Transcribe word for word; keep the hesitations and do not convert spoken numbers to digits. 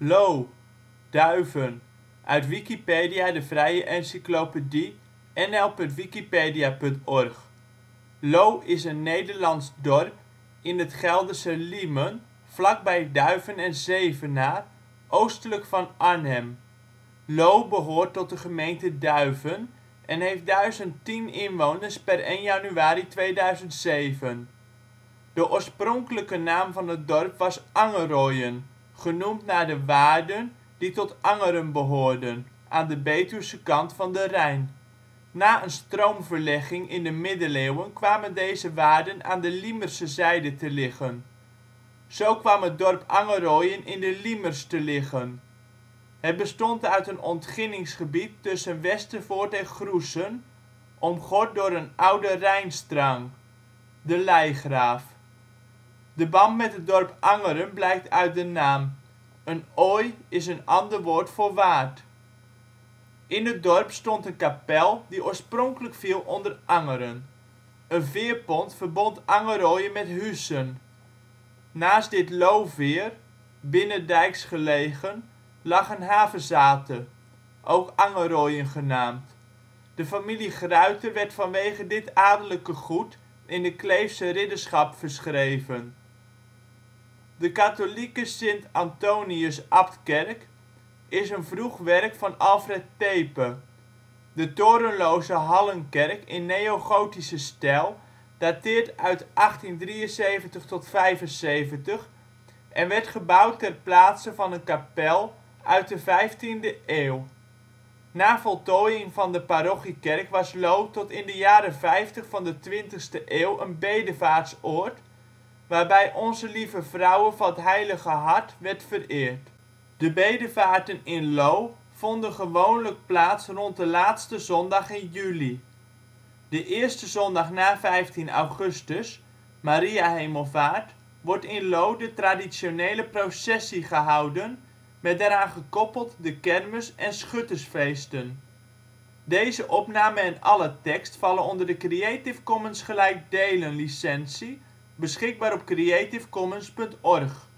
Loo, Duiven, uit Wikipedia, de vrije encyclopedie. N L punt wikipedia punt org. Loo is een Nederlands dorp in het Gelderse Liemen, vlakbij Duiven en Zevenaar, oostelijk van Arnhem. Loo behoort tot de gemeente Duiven en heeft duizend tien inwoners (per één januari tweeduizend zeven). De oorspronkelijke naam van het dorp was Angerooien, genoemd naar de waarden die tot Angeren behoorden, aan de Betuwse kant van de Rijn. Na een stroomverlegging in de middeleeuwen kwamen deze waarden aan de Liemerse zijde te liggen. Zo kwam het dorp Angerooien in de Liemers te liggen. Het bestond uit een ontginningsgebied tussen Westervoort en Groessen, omgord door een oude Rijnstrang, de Leigraaf. De band met het dorp Angeren blijkt uit de naam. Een ooi is een ander woord voor waard. In het dorp stond een kapel die oorspronkelijk viel onder Angeren. Een veerpont verbond Angerooien met Huissen. Naast dit Looveer, binnendijks gelegen, lag een havezate, ook Angerooien genaamd. De familie Gruiter werd vanwege dit adellijke goed in de Kleefse ridderschap verschreven. De katholieke Sint-Antonius-Abtkerk is een vroeg werk van Alfred Tepe. De torenloze hallenkerk in neogotische stijl dateert uit achttien drieënzeventig tot vijfenzeventig en werd gebouwd ter plaatse van een kapel uit de vijftiende eeuw. Na voltooiing van de parochiekerk was Loo tot in de jaren vijftig van de twintigste eeuw een bedevaartsoord, waarbij Onze Lieve Vrouwe van 't Heilige Hart werd vereerd. De bedevaarten in Loo vonden gewoonlijk plaats rond de laatste zondag in juli. De eerste zondag na vijftien augustus, Mariahemelvaart, wordt in Loo de traditionele processie gehouden met daaraan gekoppeld de kermis en schuttersfeesten. Deze opname en alle tekst vallen onder de Creative Commons gelijk delen licentie, beschikbaar op creativecommons punt org